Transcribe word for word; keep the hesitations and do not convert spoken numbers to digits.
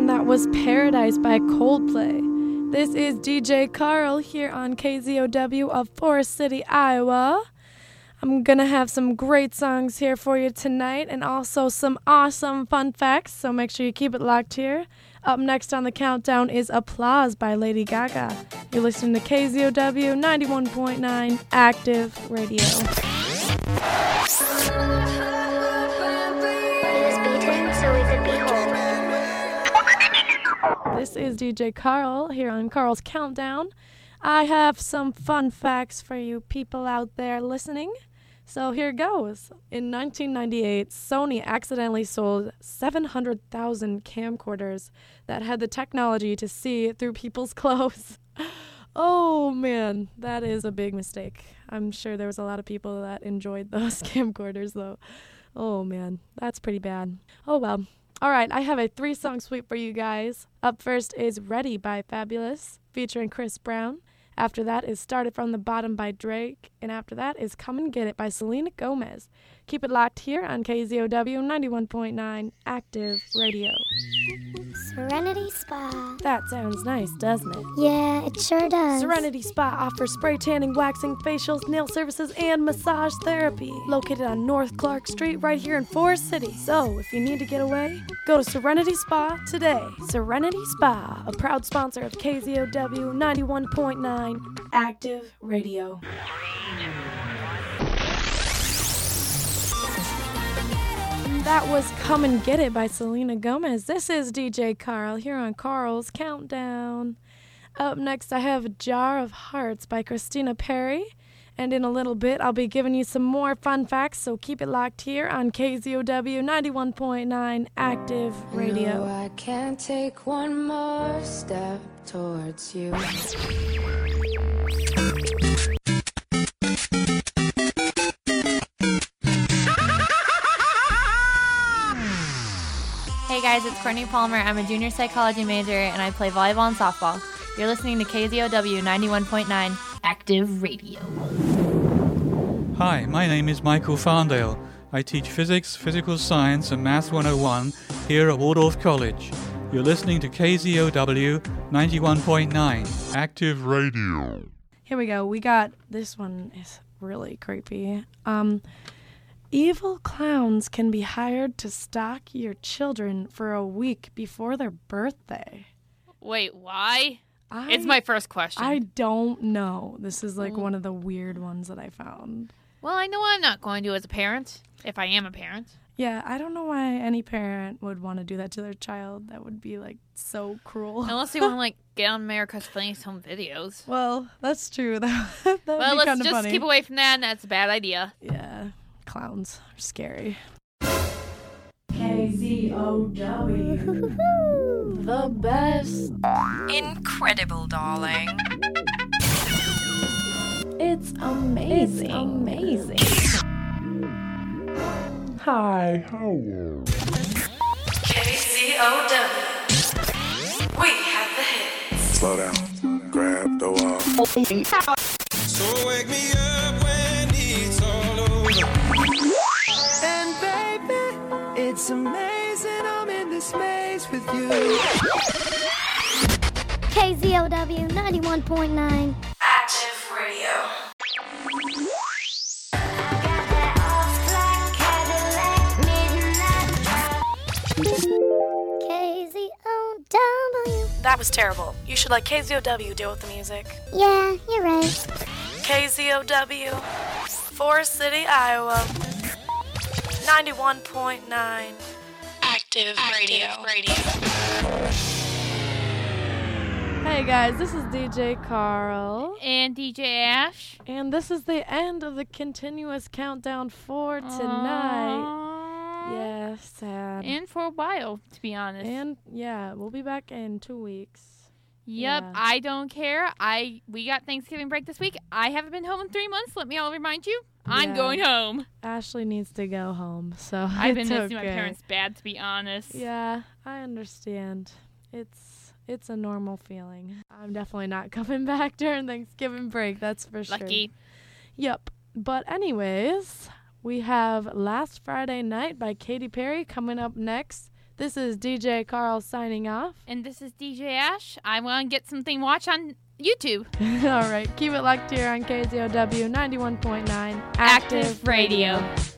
And that was Paradise by Coldplay. This is D J Carl here on K Z O W of Forest City, Iowa. I'm going to have some great songs here for you tonight and also some awesome fun facts, so make sure you keep it locked here. Up next on the countdown is Applause by Lady Gaga. You're listening to K Z O W ninety-one point nine Active Radio. This is D J Carl here on Carl's Countdown. I have some fun facts for you people out there listening. So here goes. In nineteen ninety-eight, Sony accidentally sold seven hundred thousand camcorders that had the technology to see through people's clothes. Oh, man, that is a big mistake. I'm sure there was a lot of people that enjoyed those camcorders, though. Oh, man, that's pretty bad. Oh, well. All right, I have a three-song sweep for you guys. Up first is Ready by Fabulous, featuring Chris Brown. After that is Started From the Bottom by Drake. And after that is Come and Get It by Selena Gomez. Keep it locked here on K Z O W ninety-one point nine Active Radio. Serenity Spa. That sounds nice, doesn't it? Yeah, it sure does. Serenity Spa offers spray tanning, waxing, facials, nail services, and massage therapy. Located on North Clark Street right here in Forest City. So, if you need to get away, go to Serenity Spa today. Serenity Spa, a proud sponsor of K Z O W ninety-one point nine Active Radio. That was Come and Get It by Selena Gomez. This is D J Carl here on Carl's Countdown. Up next, I have A Jar of Hearts by Christina Perri. And in a little bit, I'll be giving you some more fun facts, so keep it locked here on K Z O W ninety-one point nine Active Radio. No, I can't take one more step towards you. Hey guys, it's Courtney Palmer. I'm a junior psychology major and I play volleyball and softball. You're listening to K Z O W ninety-one point nine Active Radio. Hi, my name is Michael Farndale. I teach physics, physical science, and Math one oh one here at Waldorf College. You're listening to K Z O W ninety-one point nine Active Radio. Here we go. We got, this one is really creepy. Um... Evil clowns can be hired to stalk your children for a week before their birthday. Wait, why? I, it's my first question. I don't know. This is like one of the weird ones that I found. Well, I know I'm not going to as a parent, if I am a parent. Yeah, I don't know why any parent would want to do that to their child. That would be like so cruel. Unless they want to like get on America's Funniest Home Videos. Well, that's true. That, that would well, be let's kind of just funny. keep away from that. That's a bad idea. Yeah. Clowns are scary. K Z O W. The best. Incredible, darling. It's amazing. It's amazing. Hi. Hello. K Z O W. We have the hits. Slow down. Grab the wall. So wake me up when it's all over. And baby, it's amazing I'm in this maze with you. K Z O W ninety-one point nine Active Radio. K Z O W. That was terrible. You should let K Z O W deal with the music. Yeah, you're right. K Z O W, Forest City, Iowa, ninety-one point nine Active, Active Radio. Radio. Hey guys, this is D J Carl. And D J Ash. And this is the end of the continuous countdown for tonight. Aww. Yeah, sad. And for a while, to be honest. And yeah, we'll be back in two weeks. Yep, Yeah. I don't care. I we got Thanksgiving break this week. I haven't been home in three months. Let me all remind you. I'm Yeah. going home. Ashley needs to go home, so I've been it's missing okay. my parents bad, to be honest. Yeah, I understand. It's it's a normal feeling. I'm definitely not coming back during Thanksgiving break, that's for sure. Lucky. Yep. But anyways, we have Last Friday Night by Katy Perry coming up next. This is D J Carl signing off. And this is D J Ash. I want to get something to watch on YouTube. All right. Keep it locked here on K Z O W ninety-one point nine Active Radio.